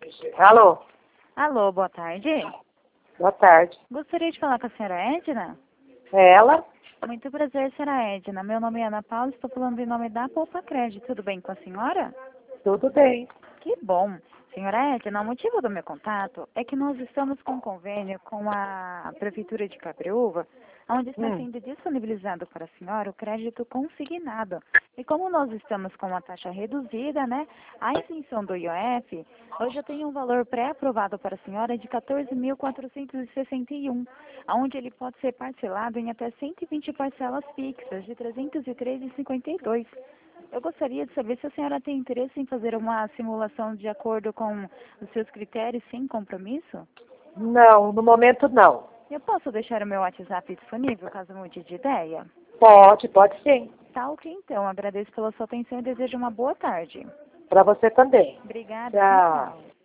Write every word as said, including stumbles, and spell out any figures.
Alô, Alô, boa tarde. boa tarde. Gostaria de falar com a senhora Edna? É ela? Muito prazer, senhora Edna. Meu nome é Ana Paula, estou falando em nome da Poupa Crédito. Tudo bem com a senhora? Tudo bem. Que bom. Senhora Edna, o motivo do meu contato é que nós estamos com um convênio com a Prefeitura de Cabreúva, onde está Hum. sendo disponibilizado para a senhora o crédito consignado. E como nós estamos com uma taxa reduzida, né, a isenção do I O F, hoje eu tenho um valor pré-aprovado para a senhora de quatorze mil quatrocentos e sessenta e um, onde ele pode ser parcelado em até cento e vinte parcelas fixas de trezentos e três vírgula cinquenta e dois. Eu gostaria de saber se a senhora tem interesse em fazer uma simulação de acordo com os seus critérios sem compromisso. Não, no momento não. Eu posso deixar o meu WhatsApp disponível caso mude de ideia? Pode, pode sim. Tá ok, então. Agradeço pela sua atenção e desejo uma boa tarde. Para você também. Obrigada. Tchau. Tchau.